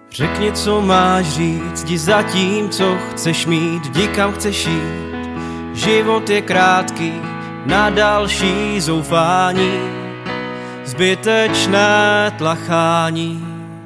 Řekni, co máš říct, jdi za tím, co chceš mít, jdi kam chceš jít. Život je krátký na další zoufání, zbytečné tlachání.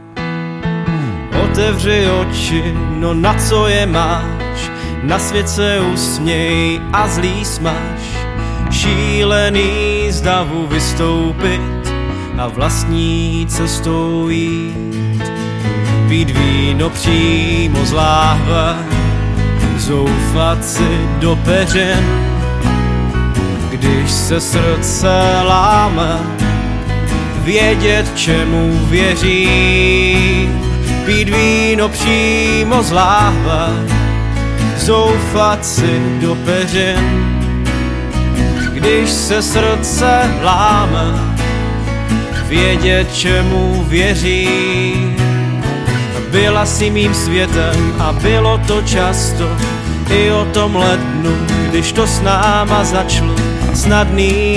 Otevři oči, no na co je máš, na svět se usměj a zlý smaž. Šílený z davu vystoupit a vlastní cestou jít. Pít víno přímo z láhve, zoufat si do peřin, když se srdce láme, vědět, čemu věřím. Pít víno přímo z láhve, zoufat si do peřin, když se srdce láme, vědět, čemu věřím. Byla si mým světem a bylo to často, i o tom lednu, když to s náma začalo, snadný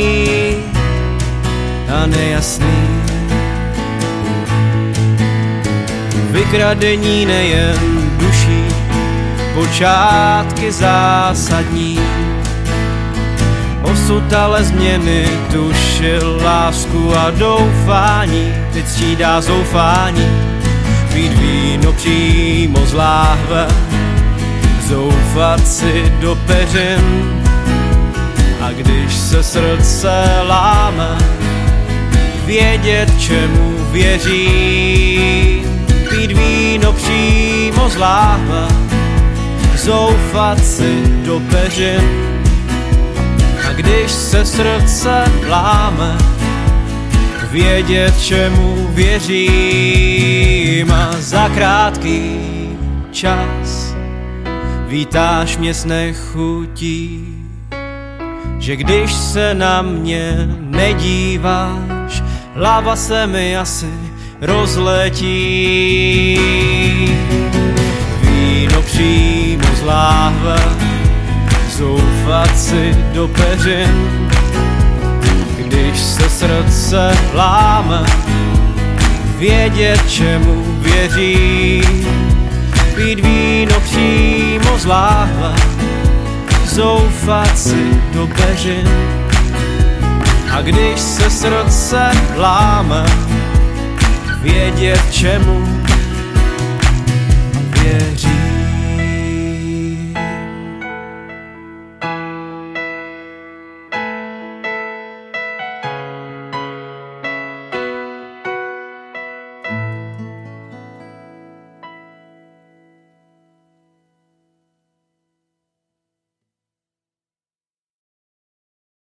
a nejasný. Vykradení nejen duší, počátky zásadní. Osud ale změny tušil lásku a doufání, teď střídá zoufání. Pít víno přímo z láhve, zoufat si do peřin, a když se srdce láme, vědět, čemu věří. Pít víno přímo z láhve, zoufat si do peřin, a když se srdce láme, vědět, čemu věřím. A za krátký čas vítáš mě s nechutí, že když se na mě nedíváš, hlava se mi asi rozletí. Víno přímo z láhve, zoufat si do peřin, když se srdce láme, vědět, čemu věří. Pít víno přímo z láhve, zoufat si do peřin, a když se srdce láme, vědět, čemu